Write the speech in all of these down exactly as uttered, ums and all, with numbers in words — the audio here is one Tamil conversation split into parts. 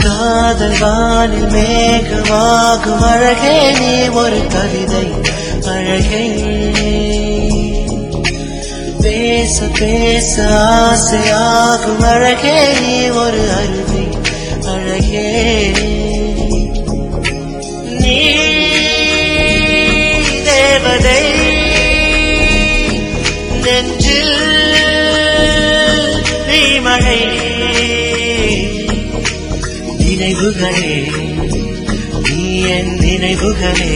காதல் வானில் மேகமாகும் அழகே நீ ஒரு கவிதை அழகே பேச பேச ஆசையாகும் அழகே நீ ஒரு அருவி அழகே நீ தேவதை நெஞ்சில் மழை நினைவுகளே நீ என் நினைவுகளே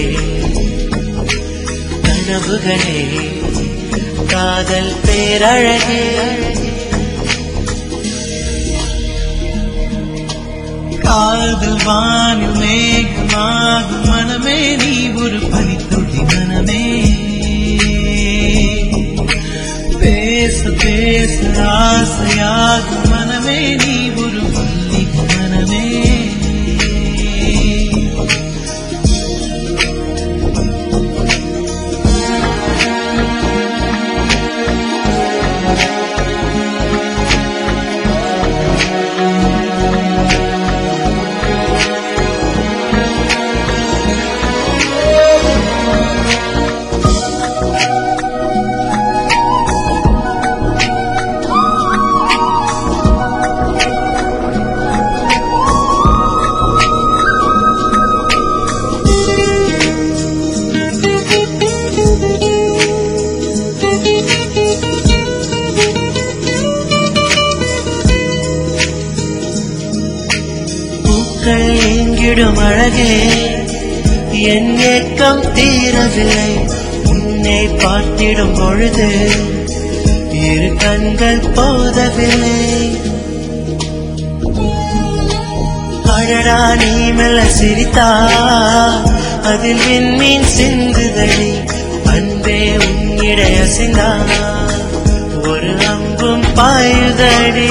கனவுகளே காதல் பேரழகே காதல் வானில் மேகமாகும் மனமே நீ ஒரு பனித்துளி மனமே பேச பேச ஆசையாகும் மனமே நீ ஒரு பள்ளி மனமே எங்கிடும் அழகே என் ஏக்கம் தீரவில்லை உன்னை பார்த்திடும் பொழுது இரு கண்கள் போதவில்லை அழடா நீ மெல்ல சிரித்தா அதில் விண்மீன் சிந்துதடி அன்பே உன்னிடை அசைந்தா ஒரு அம்பும் பாயுதடி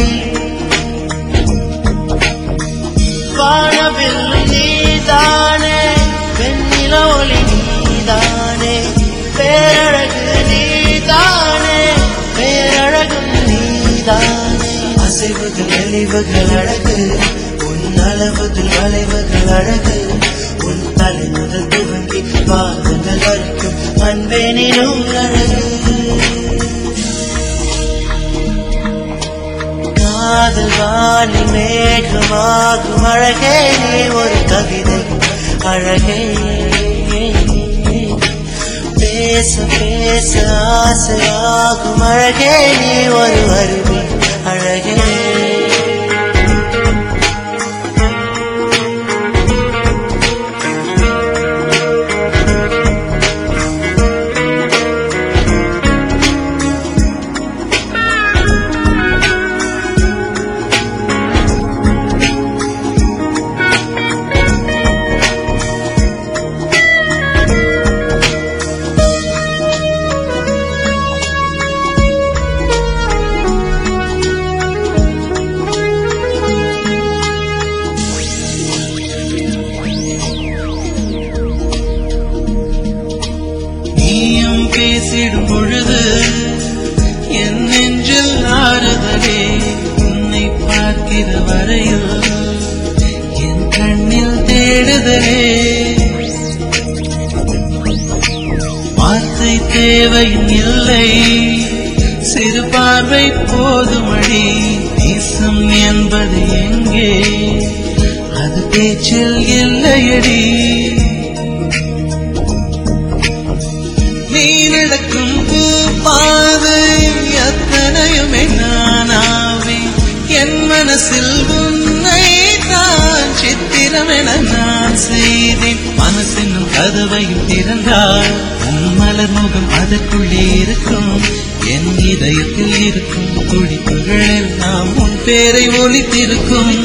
வானவில் நீதானே வெண்ணில ஒளி நீதானே பேரழகு நீதானே பேரழகும் நீதானே அசைவுகள் நெளிவுகள் அழகு உன் அளவுகள் வளைவுகள் அழகு உன் தலை முதல் துவங்கி பாதங்கள் வரைக்கும் அன்பே நீனும் அழகு காதல் வானில் மேகமாகும் அழகே நீ ஒரு கவிதை அழகே பேச பேச ஆசையாகும் அழகே நீ ஒரு அருவி அழகே பேசிடும் பொழுது என் நெஞ்சில் ஆறுதலே உன்னை பார்க்கிற வரையில் என் கண்ணில் தேடுதலே வார்த்தை தேவையும் இல்லை சிறு பார்வை போதுமடி நேசம் என்பது எங்கே அது பேச்சில் இல்லையடி நீ நடக்கும் பூப்பாதை அத்தனையுமே நானாவே என் மனசில் உன்னை தான் சித்திரமென நான் செய்தேன் மனசென்னும் கதவையும் திறந்தால் உன் மலர் முகம் அதற்குள்ளே இருக்கும் என் இதயத்தில் இருக்கும் துடிப்புகள் எல்லாம் உன் பேரை ஒலித்திருக்கும்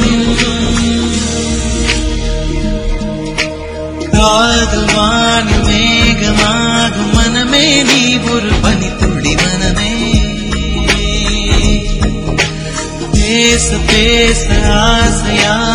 காதல் வானில் மேகமாகும் மனமே நீ ஒரு பனித்துளி மனமே பேச பேச ஆசையா